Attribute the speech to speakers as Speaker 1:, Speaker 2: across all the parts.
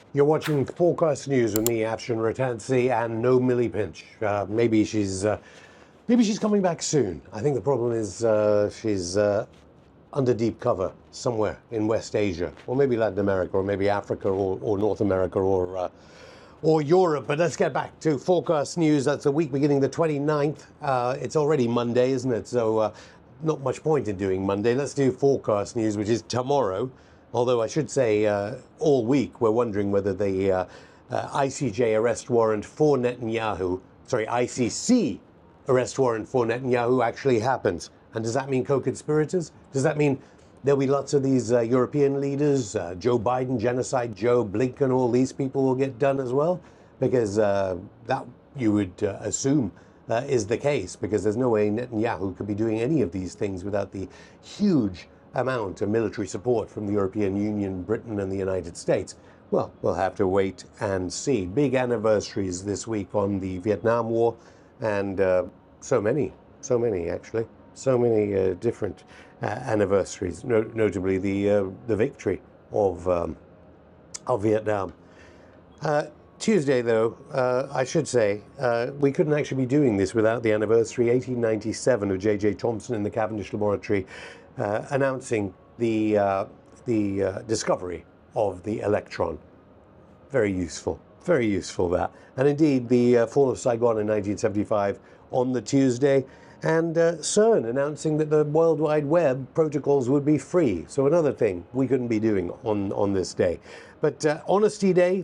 Speaker 1: You're watching Forecast News with me, Afshin Rattansi, and no Millie Pinch. Maybe she's coming back soon. I think the problem is she's under deep cover somewhere in West Asia, or maybe Latin America, or maybe Africa, or North America, or Europe. But let's get back to Forecast News. That's the week beginning the 29th. It's already Monday, isn't it? So not much point in doing Monday. Let's do Forecast News, which is tomorrow. Although I should say all week we're wondering whether the ICJ arrest warrant for Netanyahu, ICC arrest warrant for Netanyahu actually happens. And does that mean co-conspirators? Does that mean there'll be lots of these European leaders, Joe Biden, Genocide Joe, Blinken, all these people will get done as well? Because that you would assume is the case, because there's no way Netanyahu could be doing any of these things without the huge amount of military support from the European Union, Britain, and the United States. Well, we'll have to wait and see. Big anniversaries this week on the Vietnam War, and so many actually, so many different anniversaries. Notably, the victory of Vietnam. Tuesday, though, I should say, we couldn't actually be doing this without the anniversary 1897 of J.J. Thomson in the Cavendish Laboratory announcing the discovery of the electron. Very useful that. And indeed, the fall of Saigon in 1975 on the Tuesday, and CERN announcing that the World Wide Web protocols would be free. So another thing we couldn't be doing on this day. But Honesty Day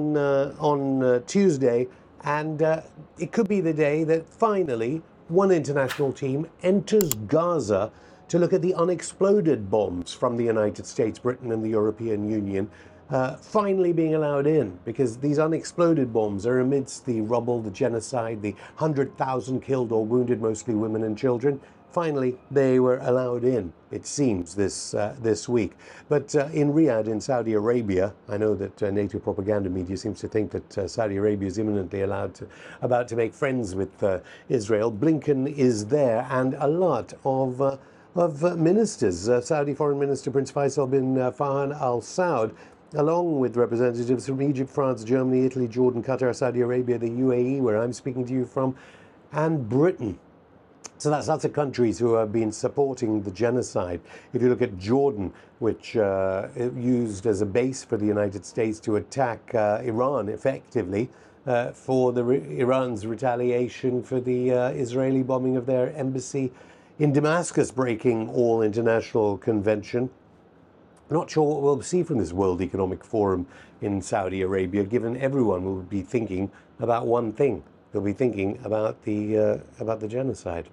Speaker 1: on Tuesday, and it could be the day that finally one international team enters Gaza to look at the unexploded bombs from the United States, Britain, and the European Union finally being allowed in, because these unexploded bombs are amidst the rubble, the genocide, the 100,000 killed or wounded, mostly women and children. Finally, they were allowed in, it seems, this week. But in Riyadh, in Saudi Arabia, I know that NATO propaganda media seems to think that Saudi Arabia is imminently about to make friends with Israel. Blinken is there, and a lot of ministers. Saudi Foreign Minister Prince Faisal bin Farhan Al Saud, along with representatives from Egypt, France, Germany, Italy, Jordan, Qatar, Saudi Arabia, the UAE, where I'm speaking to you from, and Britain. So that's lots of countries who have been supporting the genocide. If you look at Jordan, which used as a base for the United States to attack Iran effectively, for Iran's retaliation for the Israeli bombing of their embassy in Damascus, breaking all international convention. Not sure what we'll see from this World Economic Forum in Saudi Arabia, given everyone will be thinking about one thing. They'll be thinking about the genocide.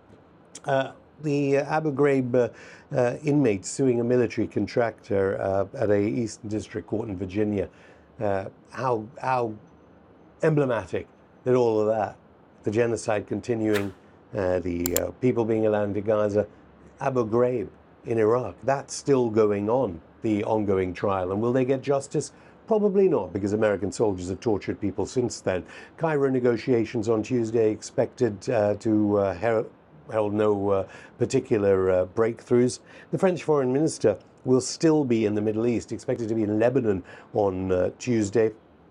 Speaker 1: The Abu Ghraib inmates suing a military contractor at a Eastern District Court in Virginia. How emblematic that all of that, the genocide continuing, the people being allowed into Gaza, Abu Ghraib in Iraq, that's still going on, the ongoing trial. And will they get justice? Probably not, because American soldiers have tortured people since then. Cairo negotiations on Tuesday expected to held no particular breakthroughs. The French foreign minister will still be in the Middle East, expected to be in Lebanon on Tuesday.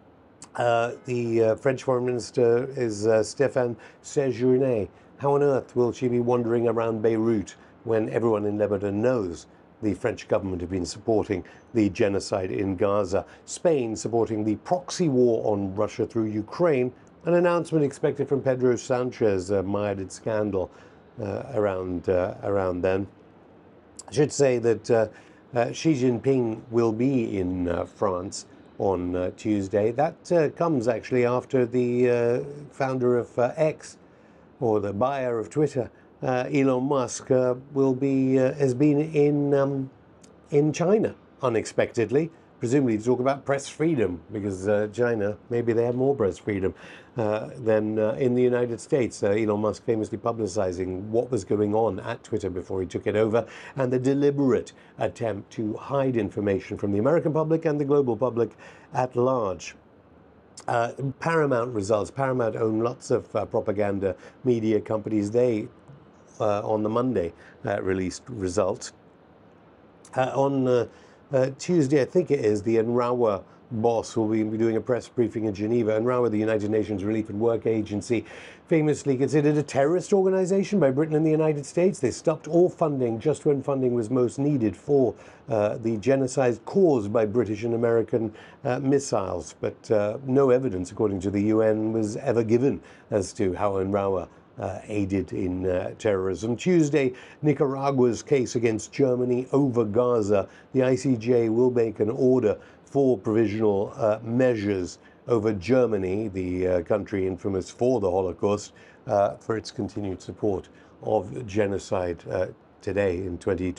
Speaker 1: The French foreign minister is Stéphane Séjourné. How on earth will she be wandering around Beirut when everyone in Lebanon knows the French government have been supporting the genocide in Gaza? Spain supporting the proxy war on Russia through Ukraine. An announcement expected from Pedro Sanchez, mired in scandal around then. I should say that Xi Jinping will be in France on Tuesday. That comes actually after the founder of X, or the buyer of Twitter, Elon Musk, has been in China unexpectedly, presumably to talk about press freedom, because China, maybe they have more press freedom than in the United States. Elon Musk famously publicizing what was going on at Twitter before he took it over, and the deliberate attempt to hide information from the American public and the global public at large. Paramount results. Paramount own lots of propaganda media companies. They, on the Monday, released results. On Tuesday, I think it is, the UNRWA boss will be doing a press briefing in Geneva. UNRWA, the United Nations Relief and Work Agency, famously considered a terrorist organization by Britain and the United States. They stopped all funding just when funding was most needed for the genocide caused by British and American missiles. But no evidence, according to the UN, was ever given as to how UNRWA aided in terrorism. Tuesday, Nicaragua's case against Germany over Gaza. The ICJ will make an order for provisional measures over Germany, the country infamous for the Holocaust, for its continued support of genocide today in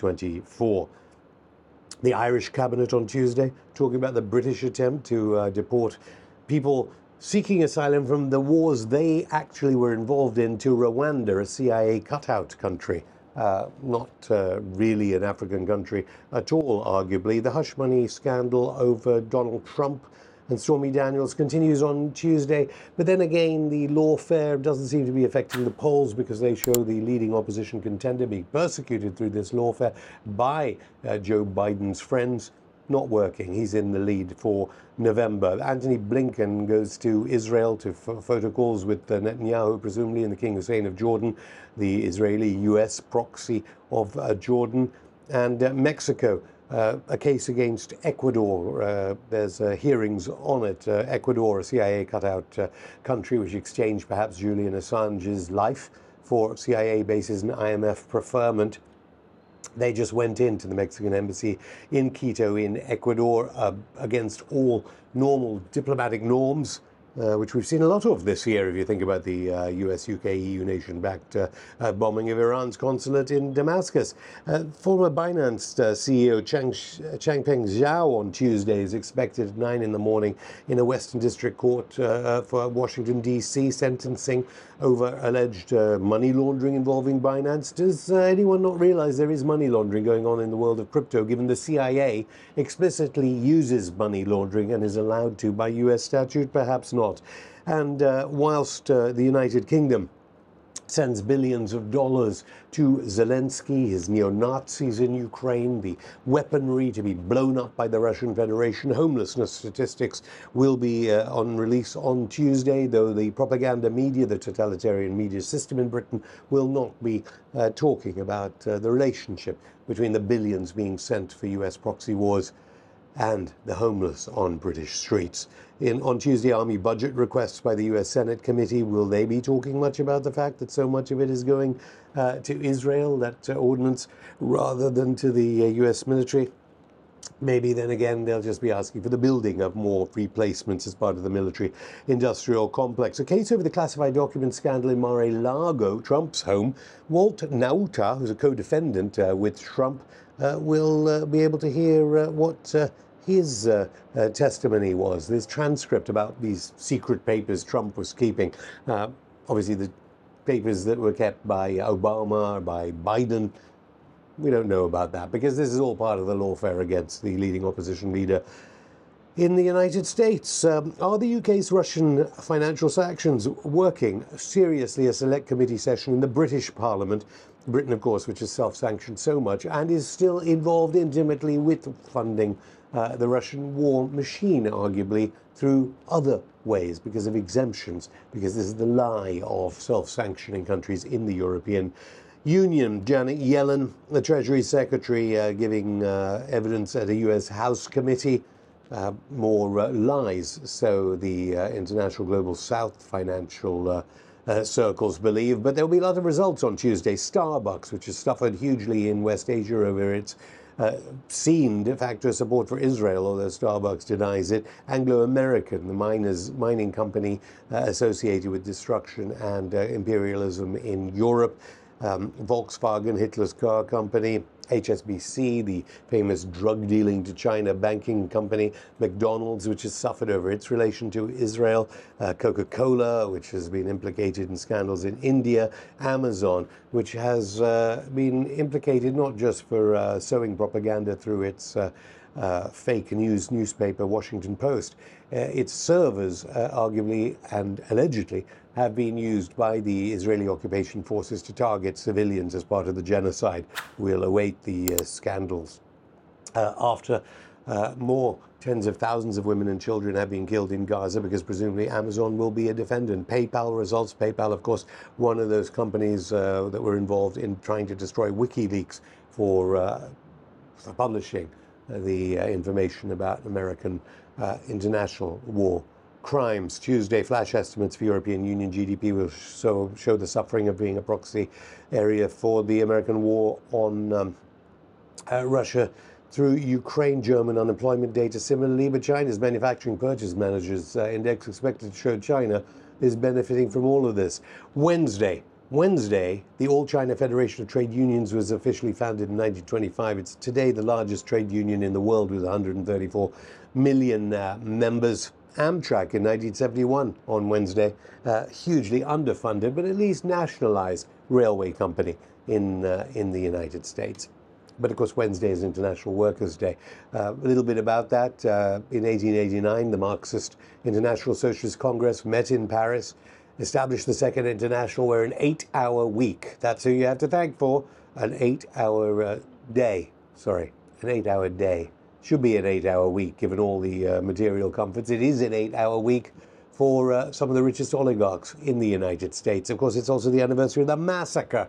Speaker 1: 2024. The Irish cabinet on Tuesday talking about the British attempt to deport people seeking asylum from the wars they actually were involved in to Rwanda, a CIA cutout country. Not really an African country at all, arguably. The hush money scandal over Donald Trump and Stormy Daniels continues on Tuesday. But then again, the lawfare doesn't seem to be affecting the polls because they show the leading opposition contender being persecuted through this lawfare by Joe Biden's friends. Not working. He's in the lead for November. Antony Blinken goes to Israel to photo calls with Netanyahu, presumably, and the King Hussein of Jordan, the Israeli-US proxy of Jordan, and Mexico. A case against Ecuador. There's hearings on it. Ecuador, a CIA cutout country which exchanged perhaps Julian Assange's life for CIA bases and IMF preferment. They just went into the Mexican embassy in Quito in Ecuador against all normal diplomatic norms, which we've seen a lot of this year if you think about the US, UK, EU nation-backed bombing of Iran's consulate in Damascus. Former Binance CEO Changpeng Zhao on Tuesday is expected at 9 in the morning in a Western District Court for Washington, D.C., sentencing over alleged money laundering involving Binance. Does anyone not realize there is money laundering going on in the world of crypto, given the CIA explicitly uses money laundering and is allowed to by US statute? Perhaps not. And whilst the United Kingdom sends billions of dollars to Zelensky, his neo-Nazis in Ukraine, the weaponry to be blown up by the Russian Federation. Homelessness statistics will be on release on Tuesday, though the propaganda media, the totalitarian media system in Britain, will not be talking about the relationship between the billions being sent for US proxy wars and the homeless on British streets. On Tuesday, Army budget requests by the US Senate committee. Will they be talking much about the fact that so much of it is going to Israel, that ordnance, rather than to the US military? Maybe then again, they'll just be asking for the building of more replacements as part of the military-industrial complex. A case over the classified document scandal in Mar-a-Lago, Trump's home. Walt Nauta, who's a co-defendant with Trump, will be able to hear what his testimony was. This transcript about these secret papers Trump was keeping. Obviously, the papers that were kept by Obama, by Biden, we don't know about that because this is all part of the lawfare against the leading opposition leader in the United States. Are the UK's Russian financial sanctions working? Seriously, a select committee session in the British Parliament. Britain, of course, which has self-sanctioned so much and is still involved intimately with funding the Russian war machine, arguably through other ways because of exemptions, because this is the lie of self-sanctioning countries in the European Union. Janet Yellen, the Treasury Secretary, giving evidence at a US House committee. More lies, so the International Global South financial circles believe. But there'll be a lot of results on Tuesday. Starbucks, which has suffered hugely in West Asia over its seen de facto support for Israel, although Starbucks denies it. Anglo American, the mining company associated with destruction and imperialism in Europe. Volkswagen, Hitler's car company. HSBC, the famous drug dealing to China banking company. McDonald's, which has suffered over its relation to Israel. Coca-Cola, which has been implicated in scandals in India. Amazon, which has been implicated not just for sowing propaganda through its fake news newspaper, Washington Post. Its servers, arguably and allegedly, have been used by the Israeli occupation forces to target civilians as part of the genocide. We'll await the scandals after More tens of thousands of women and children have been killed in Gaza because presumably Amazon will be a defendant. PayPal results. PayPal, of course, one of those companies that were involved in trying to destroy WikiLeaks for publishing the information about American international war crimes. Tuesday, flash estimates for European Union GDP will show the suffering of being a proxy area for the American war on Russia through Ukraine. German unemployment data similarly, but China's manufacturing purchase managers index expected to show China is benefiting from all of this. Wednesday, the All China Federation of Trade Unions was officially founded in 1925. It's today the largest trade union in the world with 134 million members. Amtrak in 1971 on Wednesday, hugely underfunded, but at least nationalized railway company in the United States. But of course, Wednesday is International Workers' Day. A little bit about that. In 1889, the Marxist International Socialist Congress met in Paris, established the Second International, where an 8-hour week, that's who you have to thank for, an 8-hour day. Sorry, an 8-hour day. Should be an 8-hour week, given all the material comforts. It is an 8-hour week for some of the richest oligarchs in the United States. Of course, it's also the anniversary of the massacre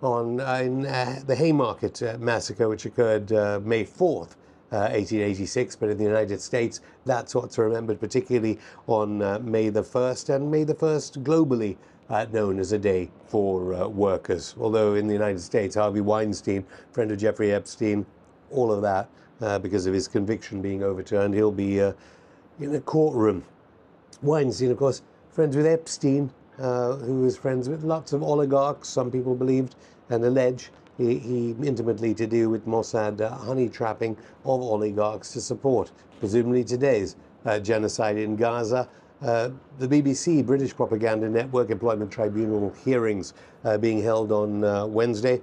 Speaker 1: in the Haymarket massacre, which occurred May 4th, 1886. But in the United States, that's what's remembered, particularly on May the 1st, and May the 1st globally known as a day for workers. Although in the United States, Harvey Weinstein, friend of Jeffrey Epstein, all of that, because of his conviction being overturned, he'll be in a courtroom. Weinstein, of course, friends with Epstein, who was friends with lots of oligarchs, some people believed and allege he intimately to do with Mossad honey trapping of oligarchs to support, presumably today's genocide in Gaza. The BBC, British Propaganda Network, Employment Tribunal hearings being held on Wednesday.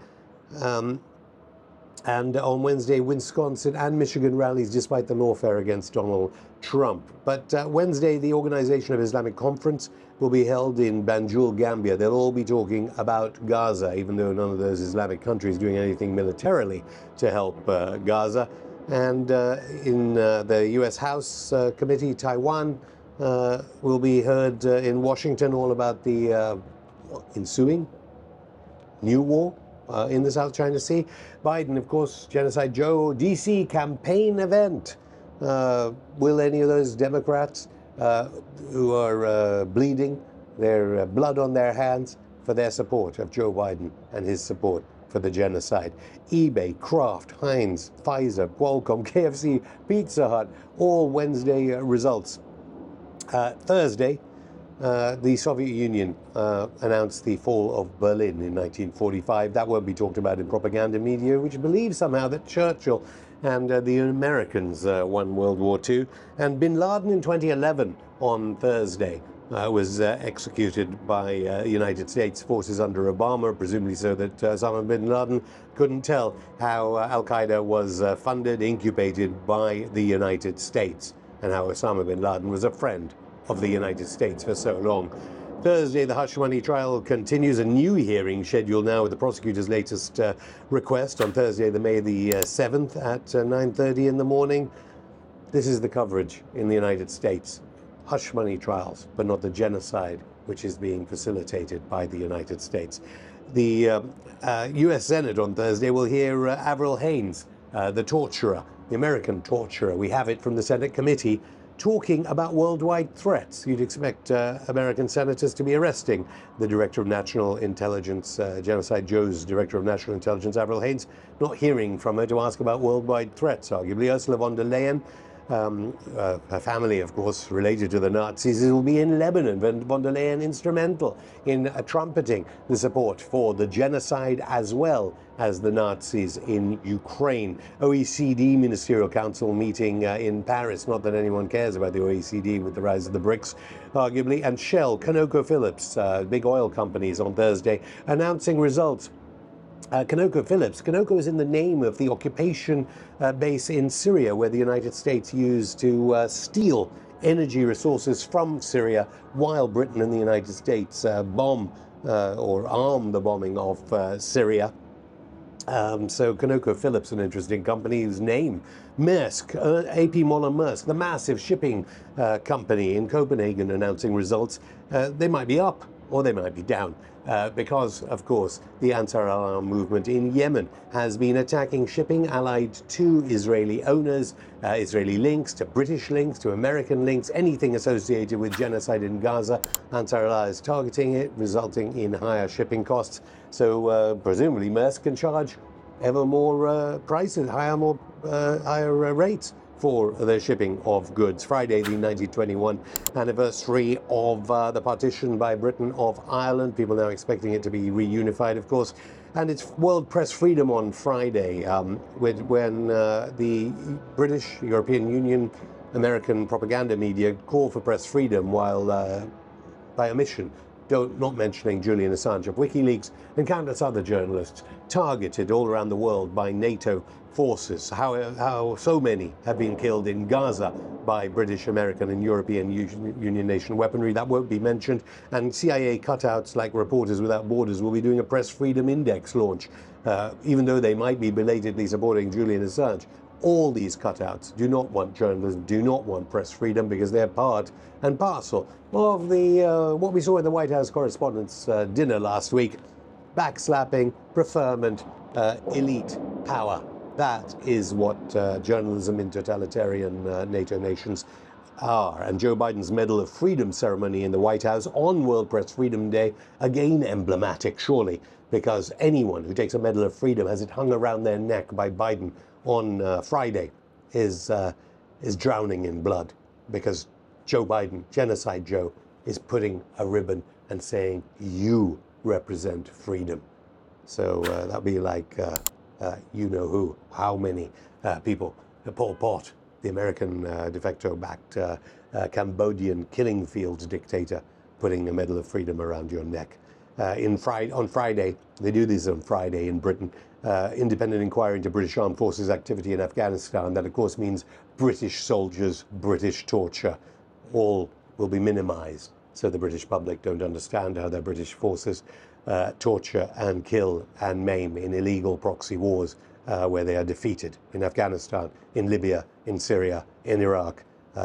Speaker 1: And on Wednesday, Wisconsin and Michigan rallies despite the lawfare against Donald Trump. But Wednesday, the Organization of Islamic Conference will be held in Banjul, Gambia. They'll all be talking about Gaza, even though none of those Islamic countries doing anything militarily to help Gaza. And in the U.S. House Committee, Taiwan will be heard in Washington all about the ensuing new war in the South China Sea. Biden, of course, Genocide Joe, D.C. campaign event. Will any of those Democrats who are bleeding their blood on their hands for their support of Joe Biden and his support for the genocide? eBay, Kraft, Heinz, Pfizer, Qualcomm, KFC, Pizza Hut, all Wednesday results. Thursday, the Soviet Union announced the fall of Berlin in 1945. That won't be talked about in propaganda media, which believes somehow that Churchill and the Americans won World War II. And bin Laden in 2011 on Thursday was executed by United States forces under Obama, presumably so that Osama bin Laden couldn't tell how Al-Qaeda was funded, incubated by the United States, and how Osama bin Laden was a friend of the United States for so long. Thursday, the hush money trial continues. A new hearing scheduled now with the prosecutor's latest request on Thursday, May the 7th at 9:30 in the morning. This is the coverage in the United States. Hush money trials, but not the genocide which is being facilitated by the United States. The U.S. Senate on Thursday will hear Avril Haines, the torturer, the American torturer. We have it from the Senate committee, talking about worldwide threats. You'd expect American senators to be arresting the Director of National Intelligence, Genocide Joe's Director of National Intelligence, Avril Haines, not hearing from her to ask about worldwide threats, arguably. Ursula von der Leyen, her family, of course, related to the Nazis, will be in Lebanon. Von der Leyen instrumental in trumpeting the support for the genocide as well as the Nazis in Ukraine. OECD Ministerial Council meeting in Paris. Not that anyone cares about the OECD with the rise of the BRICS, arguably. And Shell, ConocoPhillips, big oil companies on Thursday, announcing results. ConocoPhillips. Conoco is in the name of the occupation base in Syria, where the United States used to steal energy resources from Syria while Britain and the United States bomb or arm the bombing of Syria. So ConocoPhillips, an interesting company whose name, Maersk, AP Moller Maersk, the massive shipping company in Copenhagen, announcing results. They might be up or they might be down. Because, of course, the Ansar al movement in Yemen has been attacking shipping allied to Israeli owners, Israeli links, to British links, to American links, anything associated with genocide in Gaza. Ansar Allah is targeting it, resulting in higher shipping costs. So presumably Maersk can charge ever more prices, higher rates for the shipping of goods. Friday, the 1921 anniversary of the partition by Britain of Ireland. People now expecting it to be reunified, of course. And it's World Press Freedom on Friday, when the British, European Union, American propaganda media call for press freedom while, by omission, not mentioning Julian Assange of WikiLeaks and countless other journalists targeted all around the world by NATO forces. How so many have been killed in Gaza by British, American and European Union nation weaponry. That won't be mentioned. And CIA cutouts like Reporters Without Borders will be doing a press freedom index launch, even though they might be belatedly supporting Julian Assange. All these cutouts do not want journalism, do not want press freedom, because they're part and parcel of the what we saw in the White House Correspondents' dinner last week. Backslapping, preferment, elite power. That is what journalism in totalitarian NATO nations are. And Joe Biden's Medal of Freedom ceremony in the White House on World Press Freedom Day, again emblematic, surely, because anyone who takes a Medal of Freedom, has it hung around their neck by Biden on Friday, is drowning in blood, because Joe Biden, Genocide Joe, is putting a ribbon and saying, you represent freedom. So that'll be like, you know who, how many people, Pol Pot, the American de facto-backed Cambodian killing fields dictator, putting a Medal of Freedom around your neck. On Friday, they do this on Friday in Britain, independent inquiry into British Armed Forces activity in Afghanistan. That, of course, means British soldiers, British torture, all will be minimized, so the British public don't understand how their British forces torture and kill and maim in illegal proxy wars where they are defeated in Afghanistan, in Libya, in Syria, in Iraq,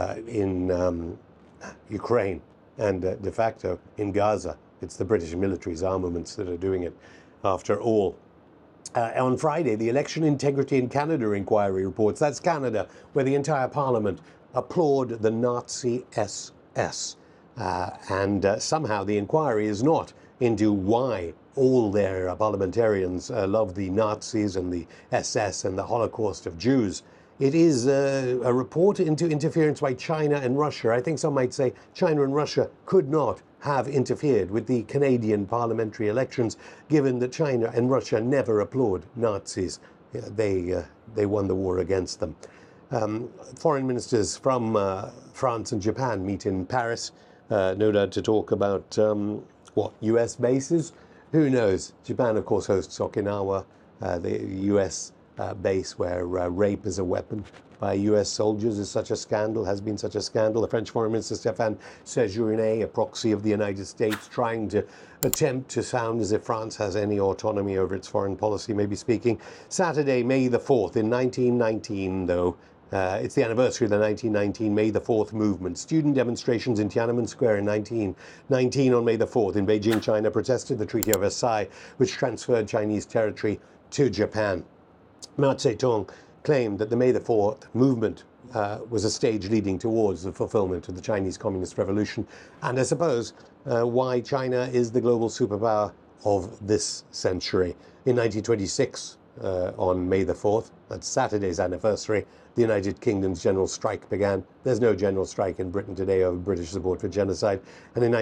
Speaker 1: in Ukraine, and de facto in Gaza. It's the British military's armaments that are doing it, after all. On Friday, the Election Integrity in Canada inquiry reports, that's Canada, where the entire parliament applaud the Nazi SS. And somehow the inquiry is not into why all their parliamentarians love the Nazis and the SS and the Holocaust of Jews. It is a report into interference by China and Russia. I think some might say China and Russia could not have interfered with the Canadian parliamentary elections, given that China and Russia never applaud Nazis. They won the war against them. Foreign ministers from France and Japan meet in Paris, no doubt to talk about, US bases? Who knows? Japan, of course, hosts Okinawa, the US base where rape as a weapon by US soldiers is such a scandal, has been such a scandal. The French Foreign Minister Stéphane Séjourné, a proxy of the United States, trying to attempt to sound as if France has any autonomy over its foreign policy, maybe speaking. Saturday, May the 4th, in 1919, though, it's the anniversary of the 1919 May the 4th movement. Student demonstrations in Tiananmen Square in 1919 on May the 4th in Beijing, China, protested the Treaty of Versailles, which transferred Chinese territory to Japan. Mao Zedong claimed that the May the 4th movement was a stage leading towards the fulfillment of the Chinese Communist Revolution, and I suppose why China is the global superpower of this century. In 1926, on May the 4th, that's Saturday's anniversary, the United Kingdom's general strike began. There's no general strike in Britain today over British support for genocide. And in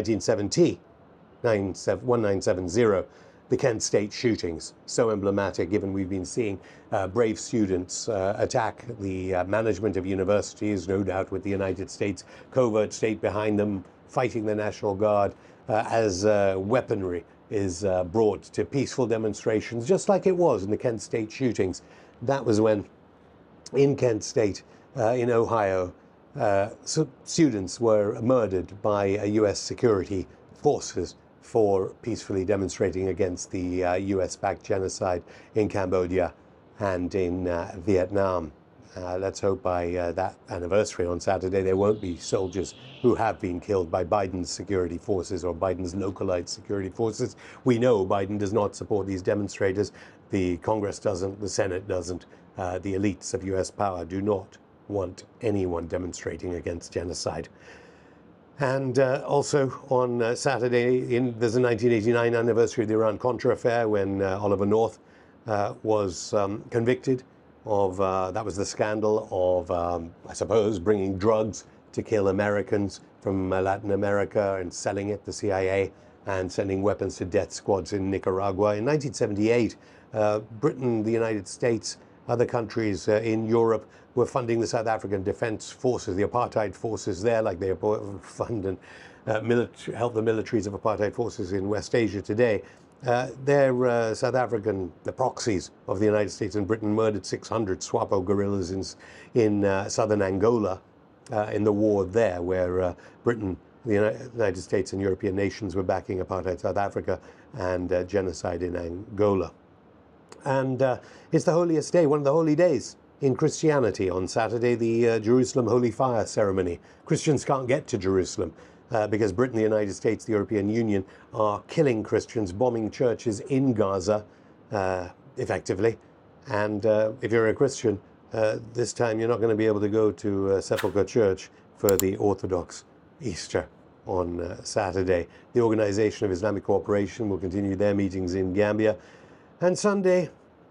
Speaker 1: 1970, the Kent State shootings, so emblematic, given we've been seeing brave students attack the management of universities, no doubt with the United States covert state behind them, fighting the National Guard as weaponry is brought to peaceful demonstrations, just like it was in the Kent State shootings. That was when, in Kent State, in Ohio, students were murdered by US security forces for peacefully demonstrating against the US-backed genocide in Cambodia and in Vietnam. Let's hope by that anniversary on Saturday there won't be soldiers who have been killed by Biden's security forces or Biden's localized security forces. We know Biden does not support these demonstrators. The Congress doesn't, the Senate doesn't. The elites of US power do not want anyone demonstrating against genocide. And also on Saturday, there's a 1989 anniversary of the Iran-Contra affair when Oliver North was convicted of, that was the scandal of, I suppose, bringing drugs to kill Americans from Latin America and selling it to the CIA and sending weapons to death squads in Nicaragua. In 1978, Britain, the United States, other countries in Europe were funding the South African Defence Forces, the apartheid forces there, like they fund and help the militaries of apartheid forces in West Asia today. They're South African, the proxies of the United States and Britain, murdered 600 SWAPO guerrillas in southern Angola in the war there, where Britain, the United States and European nations were backing apartheid South Africa and genocide in Angola. And it's the holiest day, one of the holy days in Christianity. On Saturday, the Jerusalem Holy Fire ceremony. Christians can't get to Jerusalem because Britain, the United States, the European Union are killing Christians, bombing churches in Gaza, effectively. And if you're a Christian, this time you're not going to be able to go to Sepulchre Church for the Orthodox Easter on Saturday. The Organization of Islamic Cooperation will continue their meetings in Gambia. And Sunday,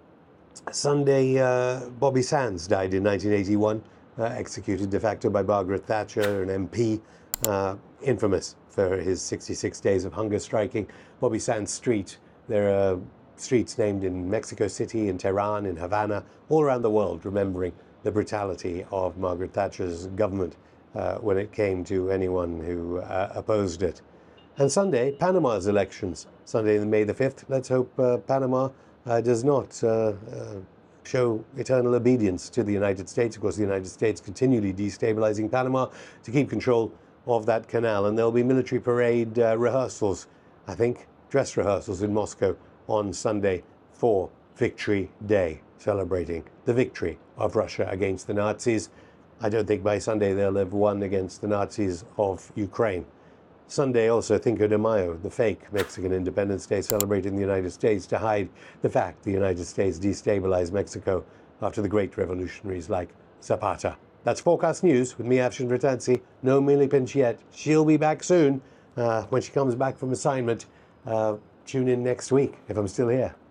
Speaker 1: Bobby Sands died in 1981, executed de facto by Margaret Thatcher, an MP, infamous for his 66 days of hunger striking. Bobby Sands Street, there are streets named in Mexico City, in Tehran, in Havana, all around the world, remembering the brutality of Margaret Thatcher's government when it came to anyone who opposed it. And Sunday, Panama's elections. Sunday, May the 5th. Let's hope Panama does not show eternal obedience to the United States. Of course, the United States continually destabilizing Panama to keep control of that canal. And there'll be military parade rehearsals, I think, dress rehearsals in Moscow on Sunday for Victory Day, celebrating the victory of Russia against the Nazis. I don't think by Sunday they'll have won against the Nazis of Ukraine. Sunday also Cinco de Mayo, the fake Mexican Independence Day celebrated in the United States to hide the fact the United States destabilized Mexico after the great revolutionaries like Zapata. That's Forecast News with me, Afshin Rattansi. No Millie Pinch yet. She'll be back soon when she comes back from assignment. Tune in next week if I'm still here.